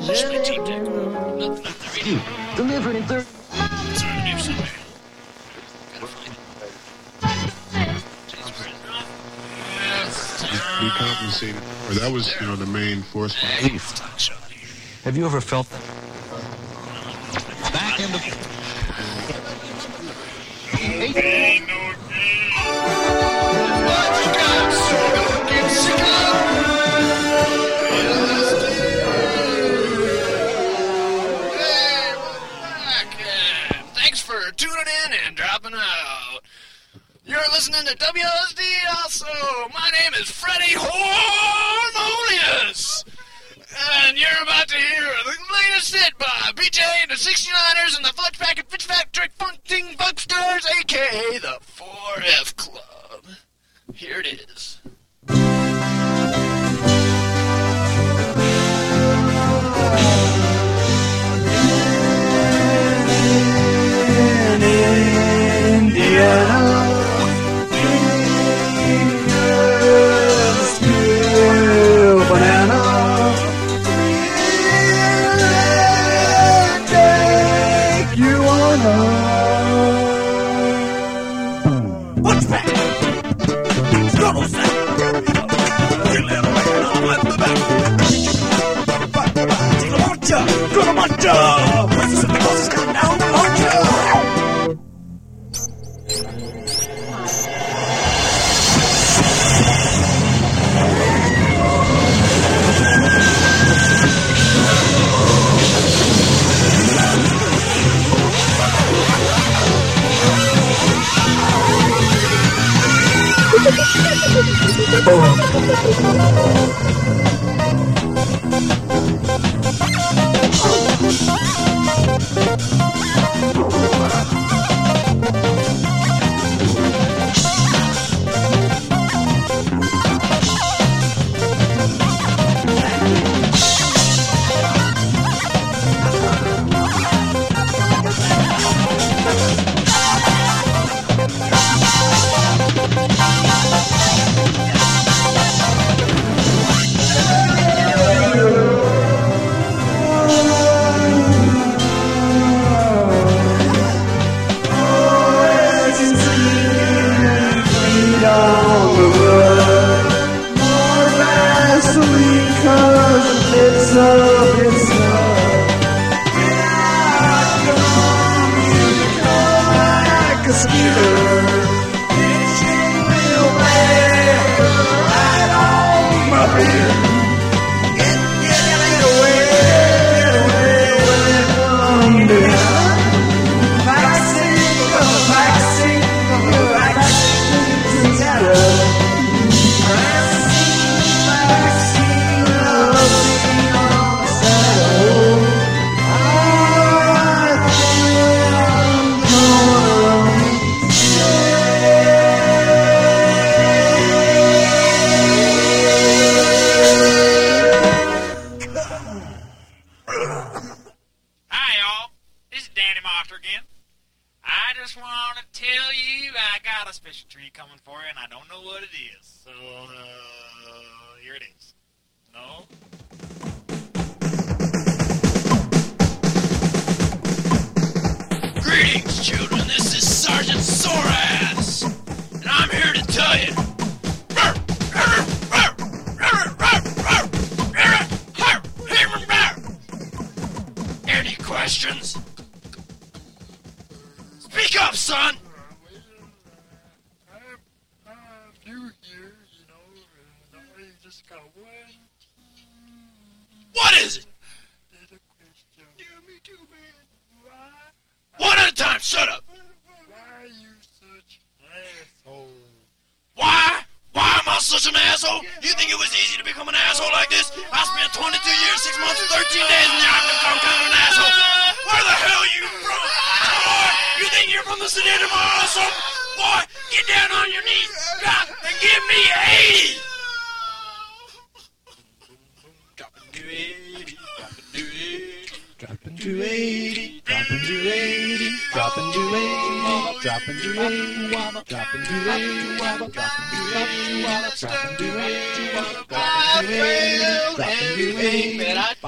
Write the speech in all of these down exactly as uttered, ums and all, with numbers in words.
Just my team deck. Nothing on the radio. Delivered in third. It's on the news somewhere. Gotta find it. Jeez, where is it? Be compensated. Or that was, you know, the main force. Hey, talk show. Have you ever felt that? Back in the... Ain't no Thanks for tuning in and dropping out. You're listening to W S D also. My name is Freddie Harmonious. And you're about to hear the latest hit by B J and the sixty-niners and the Fudge Pack and Fitch Factory Funking Bugsters, a k a the four F Club. Here it is.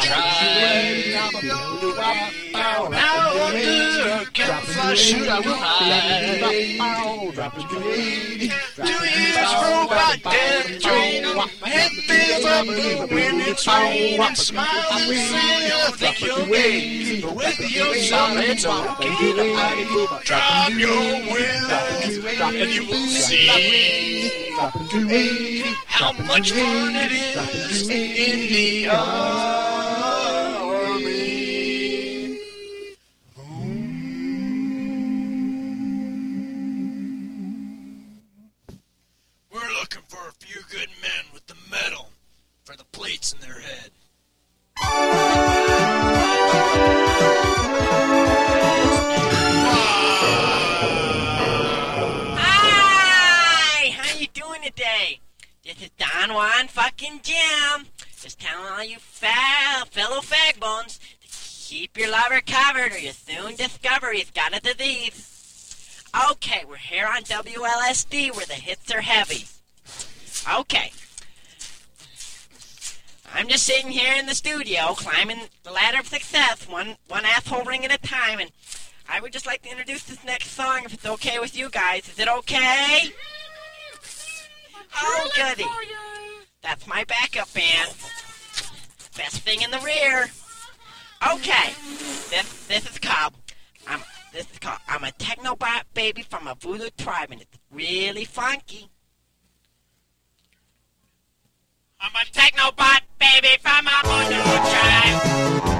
try. Now under camouflage shoot I will hide. Two years robot dead train. My head fills up blue when it's raining. Smile and say I think you're gay, but with your son it's okay. Drop your will and you will see how much fun it is in the army. We're looking for a few good men with the metal for the plates in their head. Hi! How you doing today? This is Don Juan fucking Jim. Just telling all you fa- fellow fagbones to keep your lover covered or you soon discover he's got a disease. Okay, we're here on W L S D where the hits are heavy. Okay. I'm just sitting here in the studio climbing the ladder of success, one one asshole ring at a time, and I would just like to introduce this next song if it's okay with you guys. Is it okay? Oh, goody. That's my backup band. Best thing in the rear. Okay. This this is called I'm this is called I'm a Technobot baby from a voodoo tribe, and it's really funky. I'm a Technobot baby from a voodoo tribe.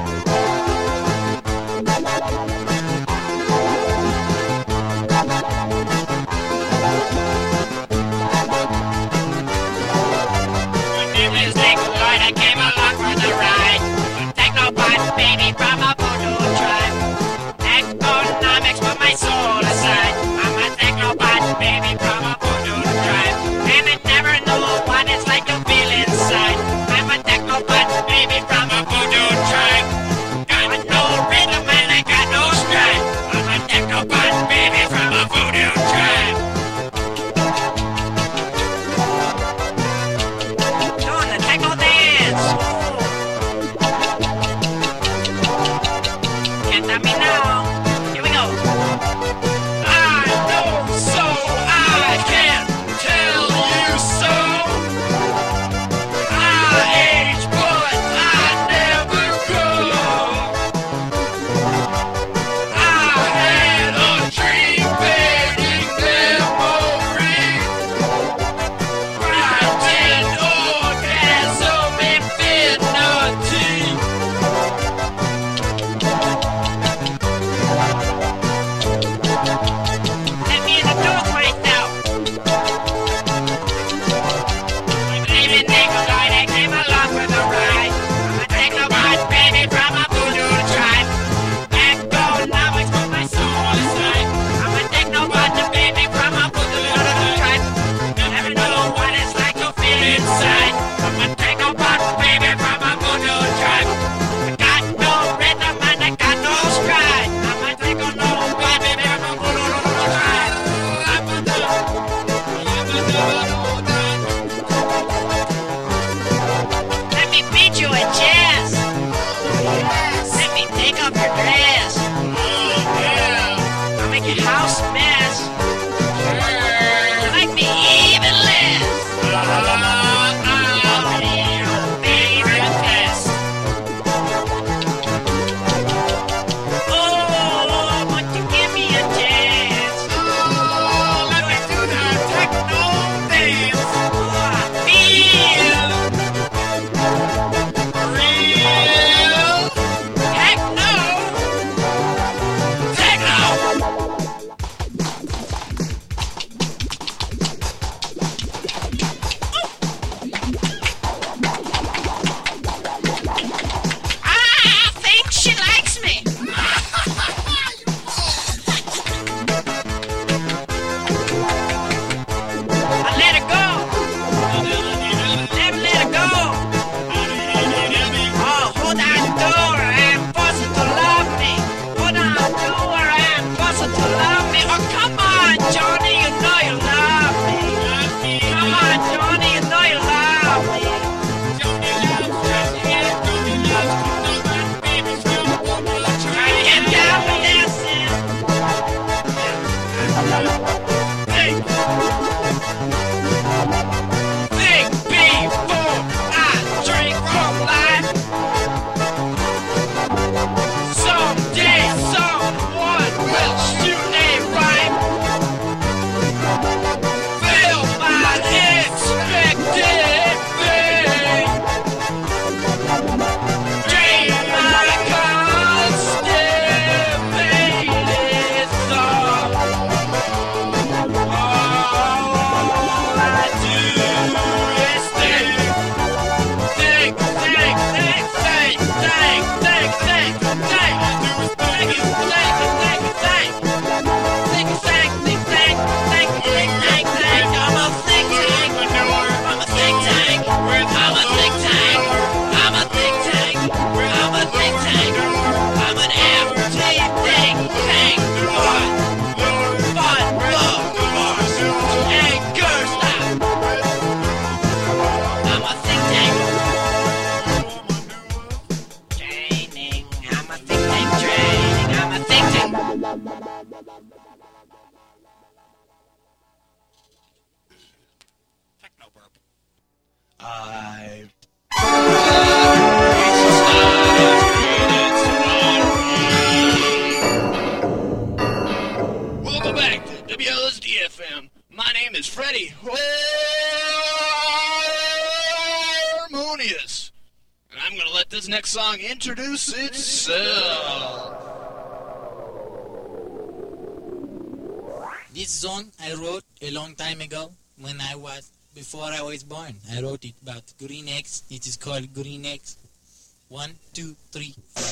I came along for the ride. Technobot baby from a voodoo tribe. Economics put my soul aside. I'm a Technobot baby from a voodoo tribe. And I never knew what it's like to feel inside. I'm a Technobot baby from a voodoo tribe. Got no rhythm and I got no stride. I'm a Technobot baby from a voodoo tribe. Doing the techno dance. Harmonious. And I'm going to let this next song introduce itself. This song I wrote a long time ago when I was, before I was born. I wrote it about green eggs. It is called Green Eggs. One, two, three, four.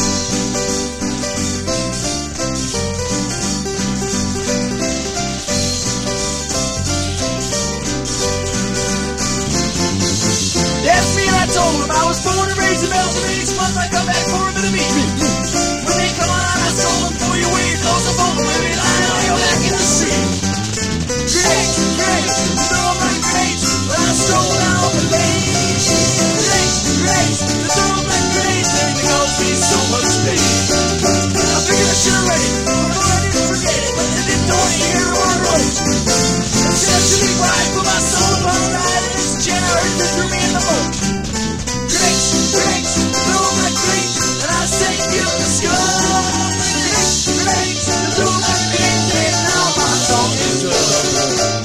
Asked me and I told him I was born and raised in Belgium. Each month I come back for a bit of meat. When they come on, I stole them for you. Where you close the phone, let me lie on your back in the sea. Great, great, throw my great, but I stole down the lane. Great, great, throw my great, and it caused me so much pain. I figured I should have read it, although I didn't forget it, but they didn't know any here or I wrote it. Instead I should be quiet, put my soul upon a ride, and this generator threw me in the boat. Great, great, throw my great, and I sank in the sky. Great, great, throw my great, and now my song is done.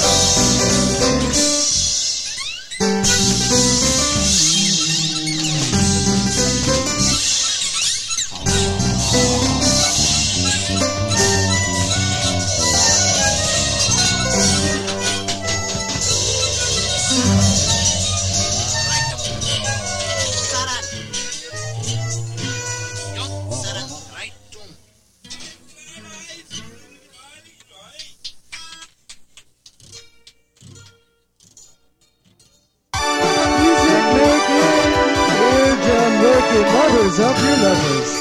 Mothers of your lovers.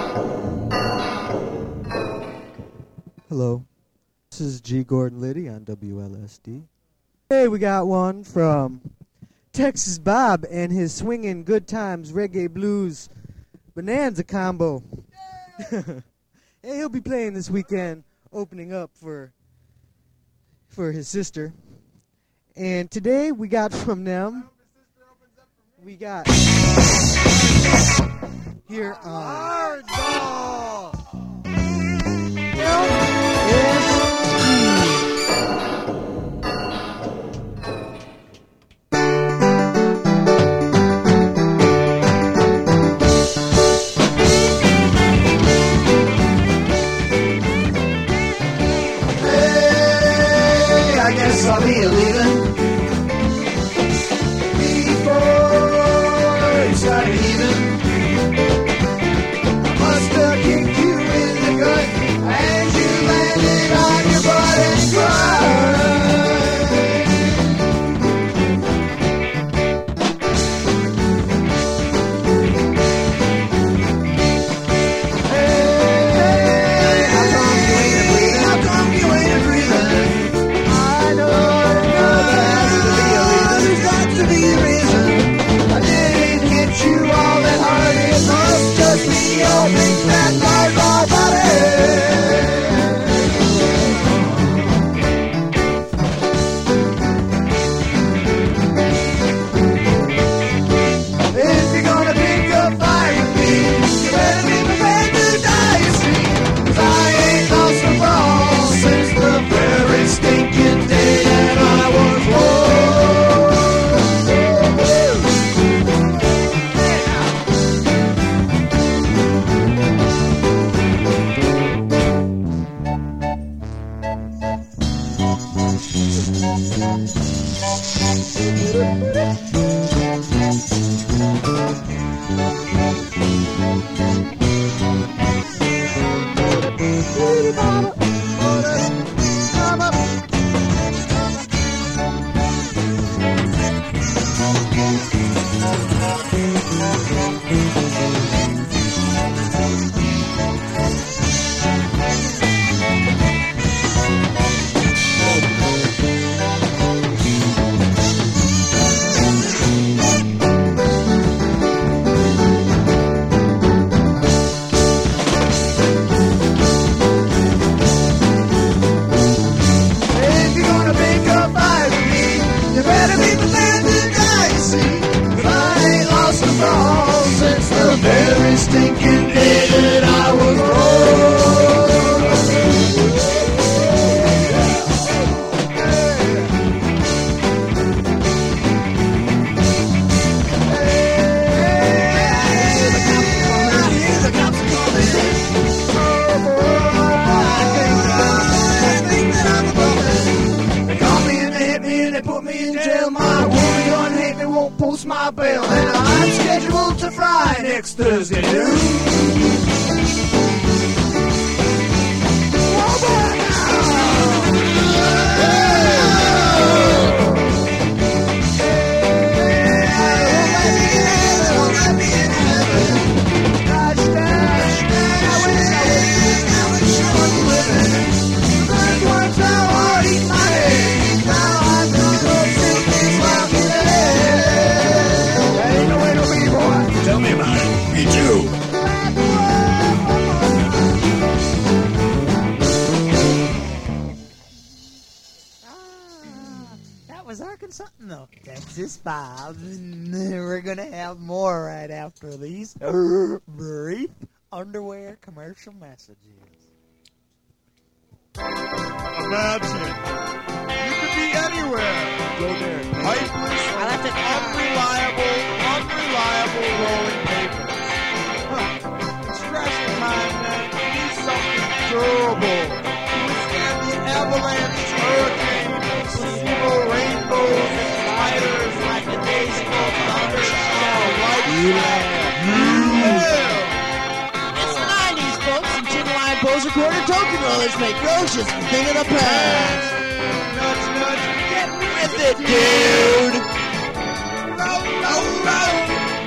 Hello, this is G. Gordon Liddy on W L S D. Hey, we got one from Texas Bob and his swinging good times reggae blues bonanza combo. Hey, he'll be playing this weekend, opening up for for his sister. And today we got from them, we got here on Hardball L S Hey, I guess I'll be leaving before it's started even. I must have whale, and I'm scheduled to fry next Thursday noon. Whoa, boy, Tell me about it. Me too. That was Arkansas. No, Texas Bob. We're gonna have more right after these brief underwear commercial messages. Imagine you could be anywhere. Go there. Pipeless, unreliable, unreliable rolling papers. Huh. Stressful time, man. You need something durable to withstand the avalanche, hurricanes, placebo rainbows, and spiders like the days of thunder shower. It's the nineties, folks, and genuine poser quarter token rollers make roaches a thing of the past. Nudge, nudge, get With it, dude. roll, roll, roll.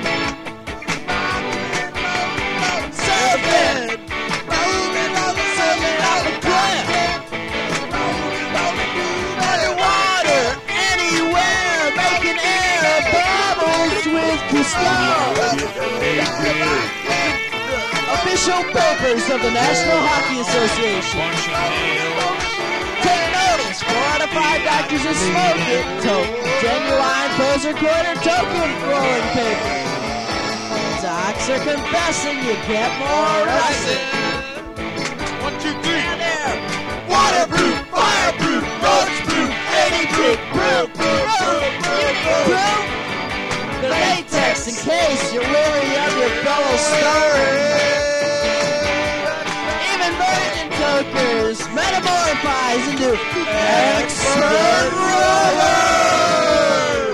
Surfing. Rolling on the surfing on the plant. Underwater, anywhere, making air bubbles with Cousteau. Official papers of the National Hockey Association. Take notice, four out of five doctors are smoking. Token, genuine poser quarter token rolling paper. Docs are confessing you get more arrested. One, two, three. And air, waterproof, fireproof, roach-proof, eighty-proof, proof, proof, proof, proof, proof. The latex in case you're weary of your fellow stories. Even virgin tokers metamorphose into expert rollers.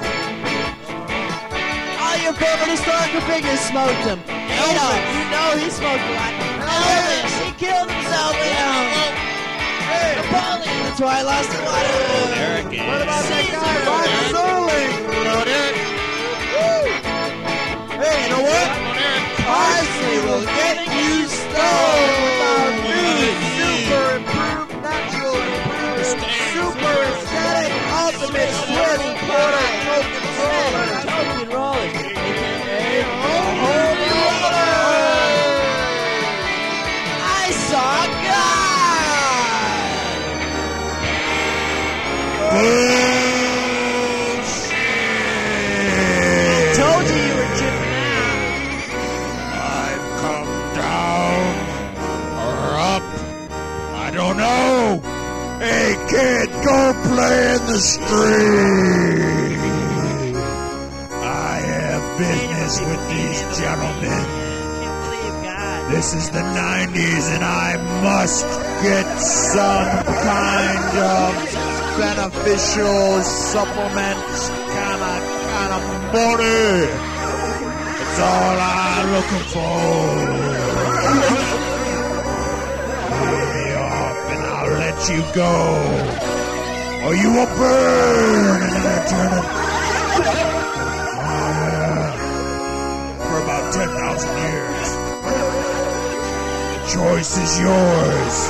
All your favorite historical figures smoked him. Adolf, you know he smoked a lot. Elvis, he killed himself, you know. Napoleon, that's why I lost a lot of... What about that guy, Rod Serling? Hey, you know what? Parsley will get you stoned without New, news. super improved, natural improved, super aesthetic, ultimate sweaty quarter token roller. Token rollers. Hey, holy water! I saw God. Told you you were chipping out. I've come down or up. I don't know. Hey kid, go play in the street. I have business with these gentlemen. Can't believe God. This is the nineties and I must get some kind of beneficial supplement kind of kind of money. It's all I'm looking for. Pay me off and I'll let you go. Or you will burn in an eternity. Uh, for about ten thousand years. The choice is yours.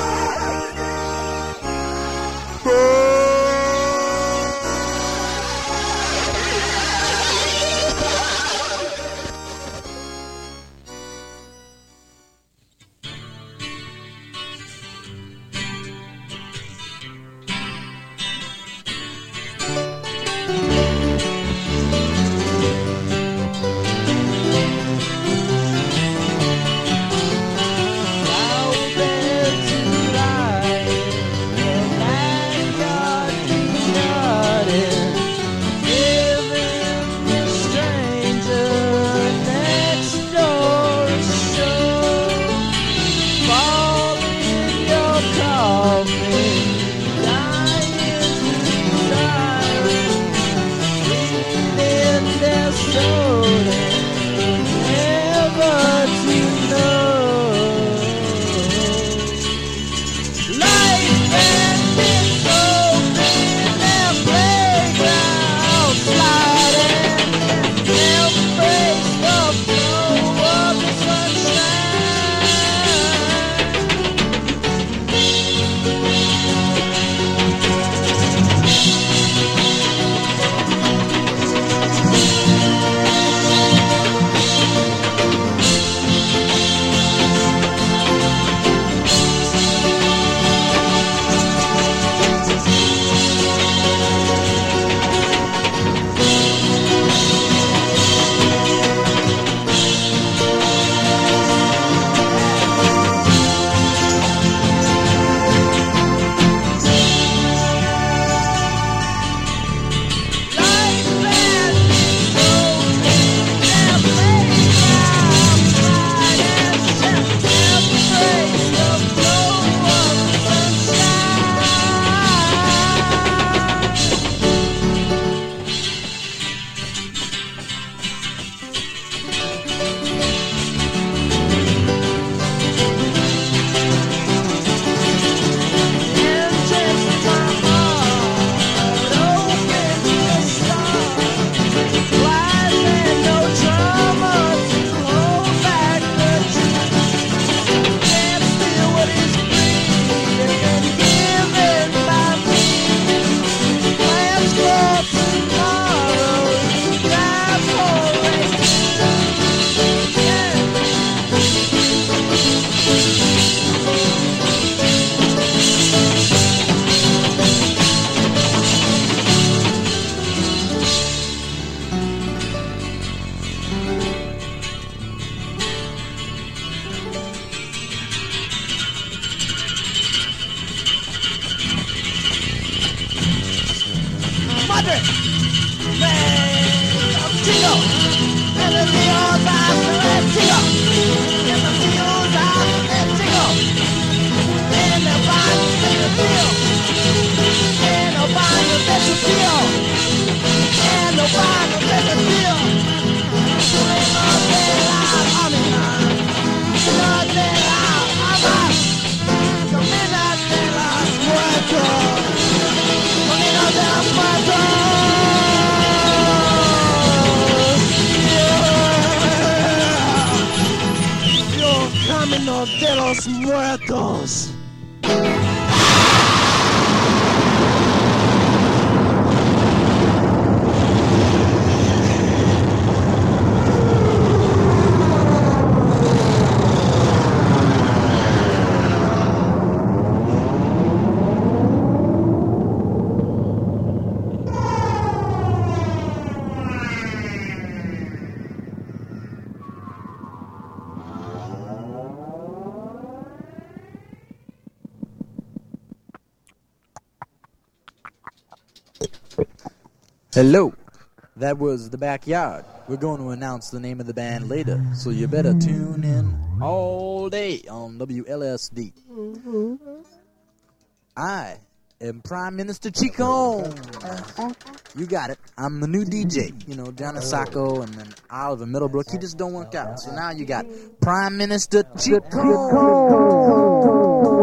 Down there to tickle. In the Leo's eyes, let it tickle. In the Leo's eyes, let it tickle. And the body, let it feel. And the body, let it feel. And the body, let it feel. Swing up there loud, I'm in line. Swing up there loud, I'm out. Camina de las muertos. Camina de las muertos. Yeah. Yo camino de los muertos. Hello, that was The Backyard. We're going to announce the name of the band later, so you better tune in all day on W L S D. I am Prime Minister Chico. You got it. I'm the new D J. You know, Johnny Sacco and then Oliver Middlebrook. He just don't work out. So now you got Prime Minister Chico.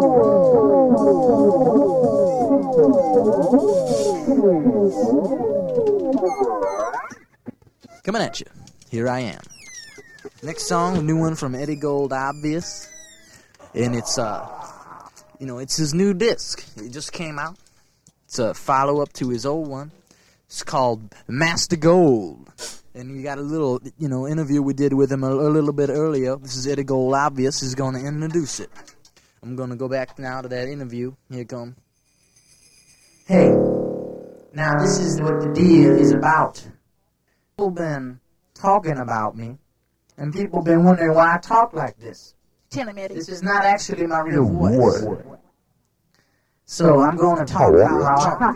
Coming at you. Here I am. Next song, a new one from Eddie Gold, Obvious. And it's, uh, you know, it's his new disc. It just came out. It's a follow-up to his old one. It's called Master Gold. And you got a little, you know, interview we did with him a, a little bit earlier. This is Eddie Gold, Obvious. He's going to introduce it. I'm going to go back now to that interview. Here it comes. Hey, now this is what the deal is about. People been talking about me, and people been wondering why I talk like this. Tell him, Eddie. This is not actually my real voice. So I'm going to talk how I talk.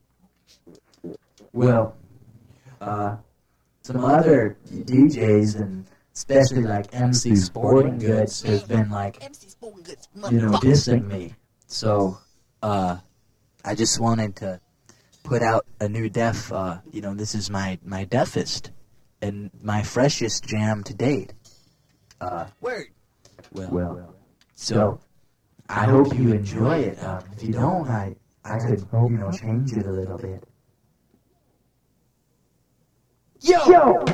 Well, uh, some other D Js, and especially like M C Sporting Goods, has been like, you know, dissing me. So, uh, I just wanted to put out a new def, uh, you know, this is my, my defest and my freshest jam to date. Uh, Word. Well, well, so I hope you enjoy it. Uh, if you don't, I, I could, you know, change it a little bit. Yo! Yo!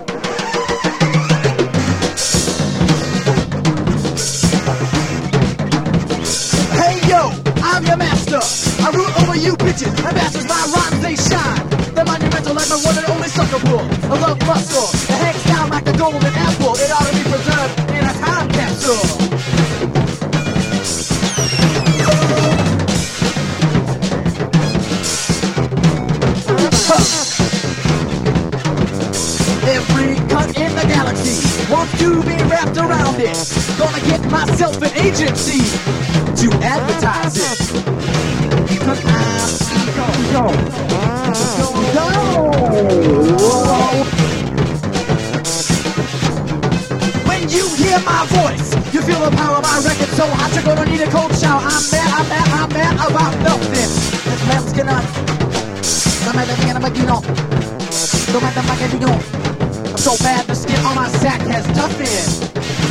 Hey yo, I'm your master. I rule over you bitches. My bastards, my rhymes, they shine. They're monumental like my one and only sucker bull. I love muscle. It hangs down like a golden apple. It ought to be preserved in a time capsule. Every cunt in the galaxy wants to be wrapped around it. Gonna get myself an agency to advertise it. Cause I'm ego. Go. Go. When you hear my voice, you feel the power of my record so hot you're gonna need a cold shower. I'm mad, I'm mad, I'm mad about nothing. This man's gonna. No matter the enemy, you know. No matter my you know. I'm so bad the skin on my sack has toughened.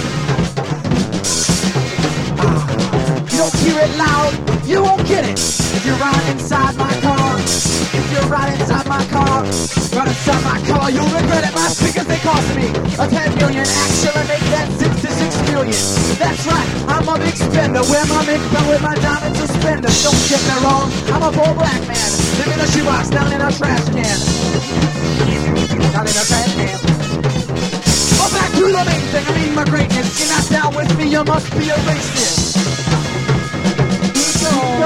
You don't hear it loud, you won't get it. If you ride inside my car, if you ride inside my car, ride inside my car, you'll regret it. My speakers, they cost me a ten million. Actually make that sixty-six million. That's right, I'm a big spender. Wear my big belt with my diamond suspenders. Don't get me wrong, I'm a poor black man. Live in a shoebox, down in a trash can. Down in a trash can. But back to the main thing, I mean my greatness. You're not down with me, you must be a racist. Go,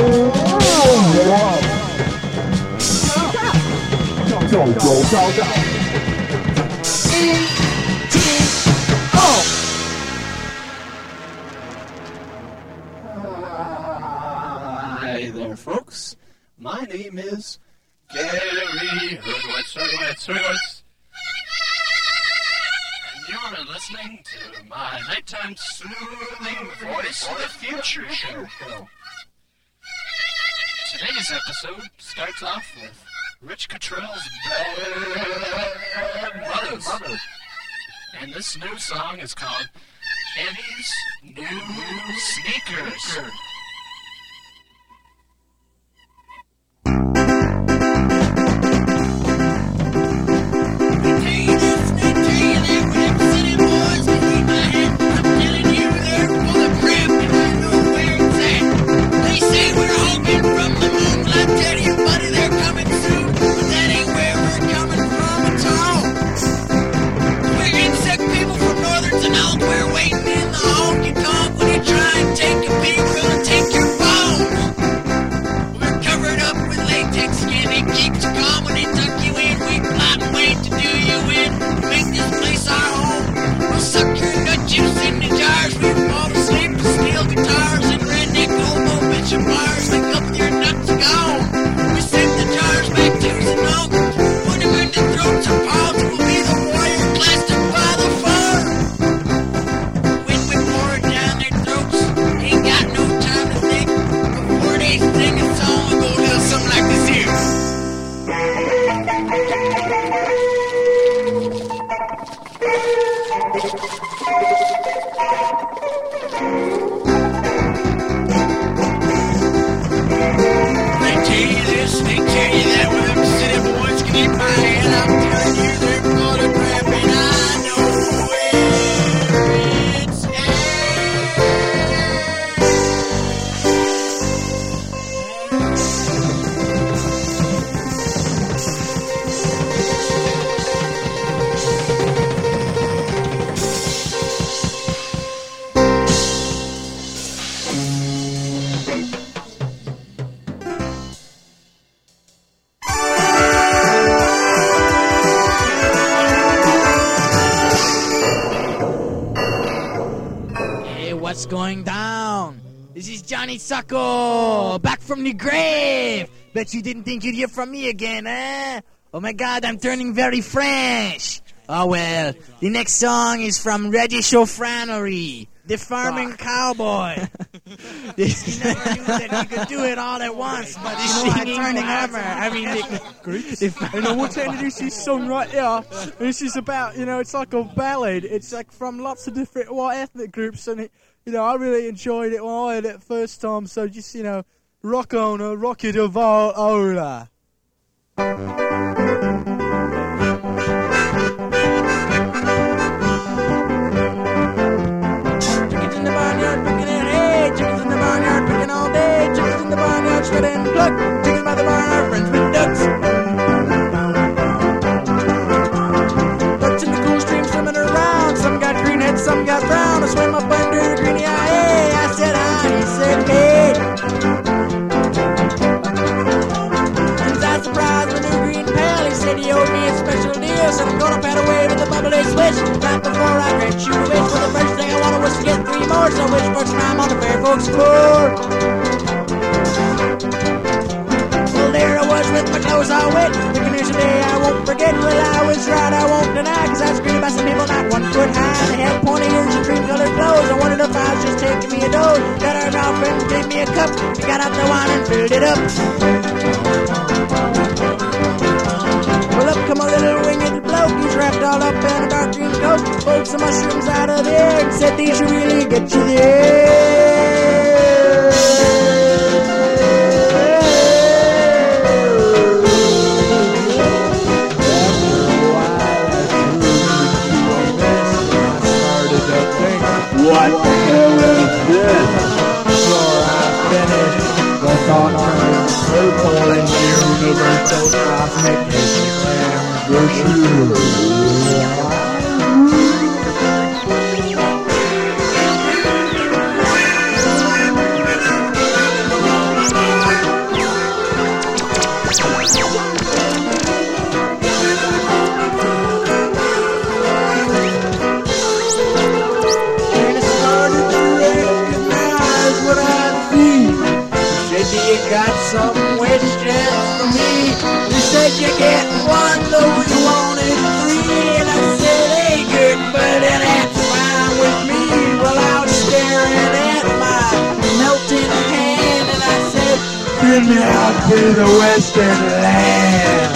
go, go, go, go. E T O. Hi there, folks. My name is Gary Hurwitz. Hurwitz, Hurwitz. listening to my nighttime soothing voice of the future show. Today's episode starts off with Rich Cottrell's Bad Mothers. And this new song is called Eddie's New Sneakers. What's going down? This is Johnny Sacco, back from the grave. Bet you didn't think you'd hear from me again, eh? Oh my God, I'm turning very French. Oh well, the next song is from Reggie Chauffranery, the farming cowboy. He never knew that he could do it all at once, but he's singing turning hammer. I mean, the, And I want to introduce this song right here. This is about, you know, it's like a ballad. It's like from lots of different white ethnic groups, and it, you know, I really enjoyed it when I heard it first time. So just, you know, rock on, uh, rock it of Ola. Chickens in the barnyard picking in hay. Chickens in the barnyard picking all day. Chickens in the barnyard shred and pluck. Chickens by the barn are friends with ducks. Ducks in the cool stream swimming around. Some got green heads, some got brown. I swim up under the greeny eye. Hey, I said hi, he said hey. And I surprised my new green pal. He said he owed me a special deal. Said I'm gonna pat away with the bubbly switch. Right before I grant you a wish. Well, the first thing I wanted was to get three more. So which first time on the fair folks floor. Well, there I was with my clothes all wet. Thinking there's a day I won't forget. Well, I was right, I won't deny. Cause I was greeted by some people not one foot high. They had pointy ears and cream colored clothes. I wondered if I was just taking me a dose. Got her mouth and gave me a cup. She got out the wine and filled it up. Well, up come a little winged bloke. He's wrapped all up in a dark green coat. Pulled some mushrooms out of the air and said these should really get you there. What the hell is this? Before I finish, the thought turns purple and universal cosmic got some questions for me. You said you get one, though you wanted three. with the western land.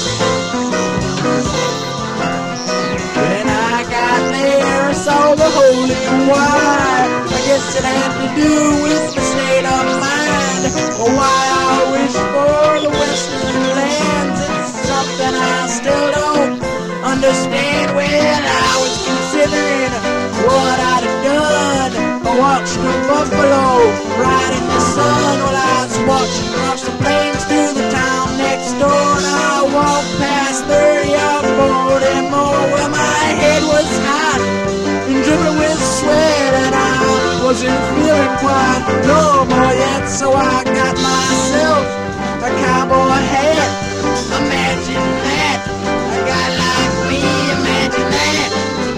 When I got there, I saw the Holy Wide. I guess it had to do with the state of mind. Or why I wish for the western lands. It's something I still don't understand. When I was considering what I'd have done, I watched the buffalo ride in the sun while I was watching across the plains to the town next door. And I walked past thirty or forty more where my head was hot and dripping with sweat, and I wasn't feeling quite normal yet, so I got myself a cowboy hat. Imagine that, a guy like me, imagine that.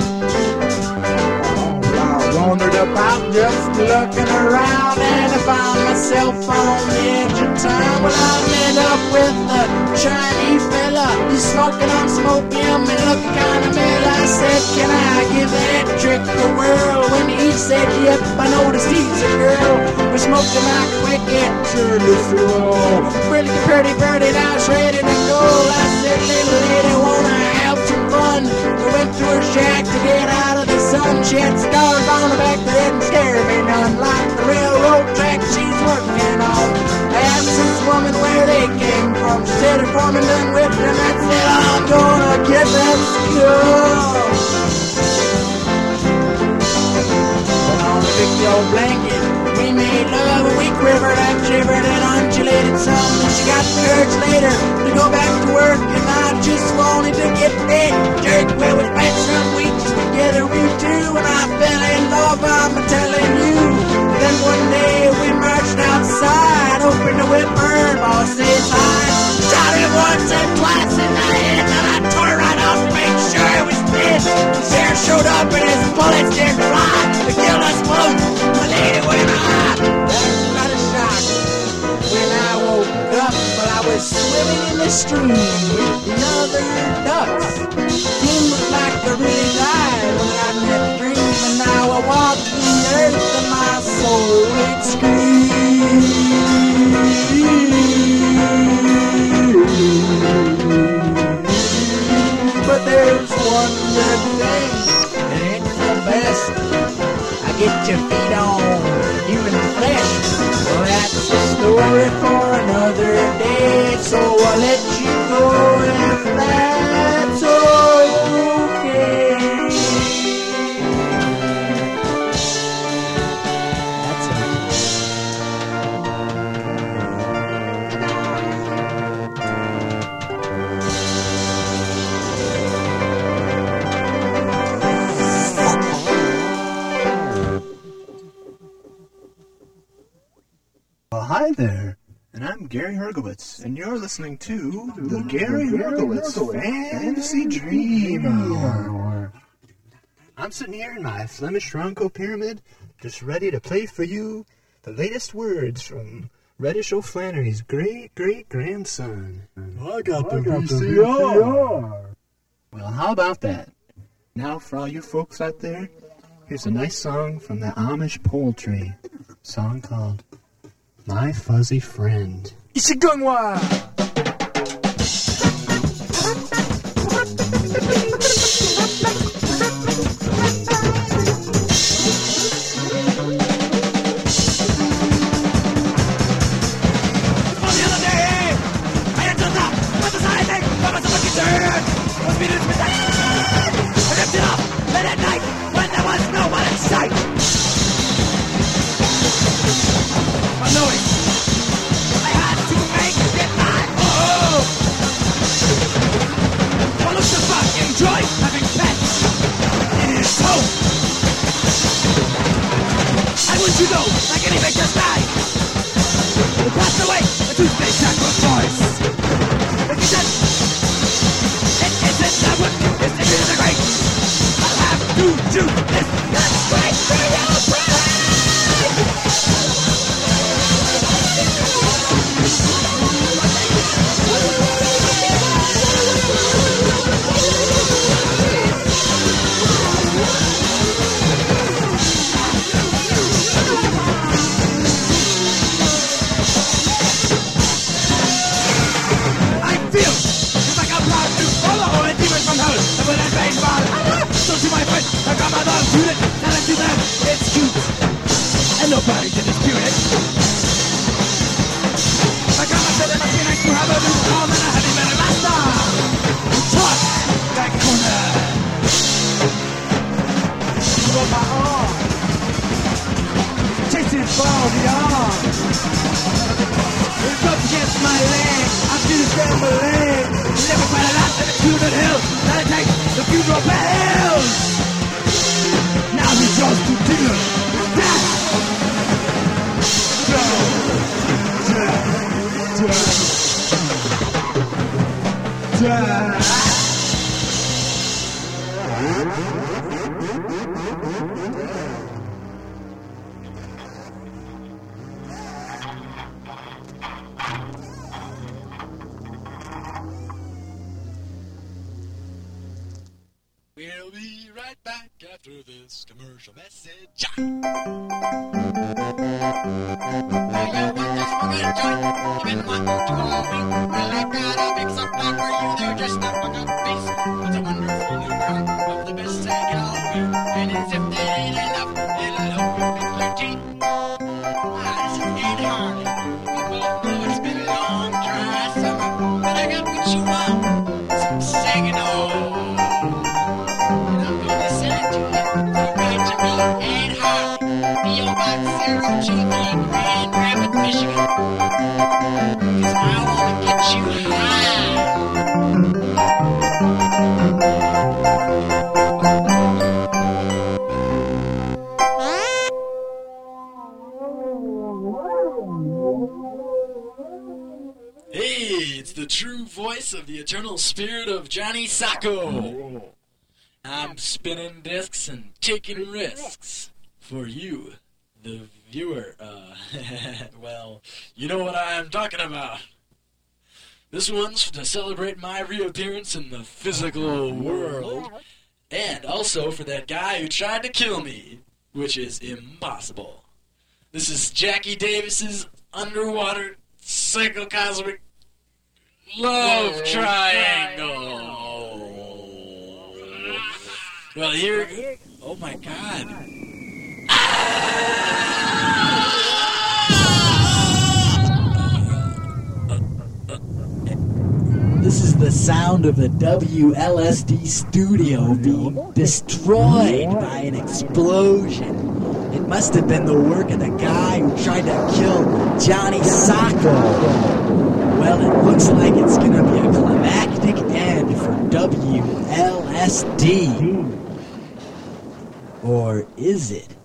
I wandered about just looking around, and I found myself on the edge of town. Well, I met up with a Chinese fella. He's smoking on some opium and looking kind of mellow. I said, can I give that trick a whirl? When he said, yep, I noticed he's a girl. We're smoking like quick and turned us slow. Pretty pretty birdie, now it's ready to go. I said, little lady, wanna have some fun? We went to her shack to get out of the sun. She had stars on her back that didn't scare me none. Like the railroad track she's working on. I asked this woman where they came from. She said her foreman done whipped them. I said, I'm gonna get that skull. Put on a big old blanket, we made love and we quivered and shivered and undulated some. And she got the urge later to go back to work, and I just wanted to get that jerk. Well, we spent some weeks together, we two, and I fell in love, I'm telling you. Then one day we marched outside, opened the whip, her boss says hi. Shot him once and twice in the head, and I tore it right off to make sure it was dead. The sheriff showed up and his bullets did fly. They killed us both, my lady went high. That was not a shock when I woke up, but I was swimming in the stream with the other ducks. Didn't look like I really died when I had that dream, and now I walk the earth and my soul it screams. But there's one good thing, and it's the best. I get your feet on human flesh. Well, that's a story for another day, so I'll let you go if that's okay. That's Well, hi there, and I'm Gary Hergowitz, and you're listening to the Gary Hergowitz Fantasy Dream Hour. I'm sitting here in my Flemish Ronco Pyramid, just ready to play for you the latest words from Reddish O'Flannery's great-great-grandson. I got the V C R. Well, how about that? Now, for all you folks out there, here's a nice song from the Amish Poultry, a song called My Fuzzy Friend. Ishigungwa! You know, like any big just died. We passed away a Tuesday sacrifice. But you said, it isn't that what is the is great. I'll have to do this. That's great for your the bells. Now it's just to deal with that. We'll be right back after this commercial message. Now you want this fucking joint? You've been wanting to all week. Well, I've got a big supply for you. They're just a fucking beast. It's a wonderful new brand of the best second all week. And as if that ain't enough, it'll help you pick your teeth. Ah, this is Ed Harley. We both know it's been a long, dry summer, but I got what you want. Some Saginaw. Ed Harley, P O Box zero two three, Grand Rapids, Michigan. Cause I wanna get you high. Hey, it's the true voice of the eternal spirit of Johnny Sacco. I'm spinning discs and taking risks for you, the viewer. Uh, well, you know what I'm talking about. This one's to celebrate my reappearance in the physical world, and also for that guy who tried to kill me, which is impossible. This is Jackie Davis's underwater psychocosmic love triangle. Well, here... Oh, my God. This is the sound of the W L S D studio being destroyed by an explosion. It must have been the work of the guy who tried to kill Johnny Sacco. Well, it looks like it's going to be a climactic end for W L S D. Or is it?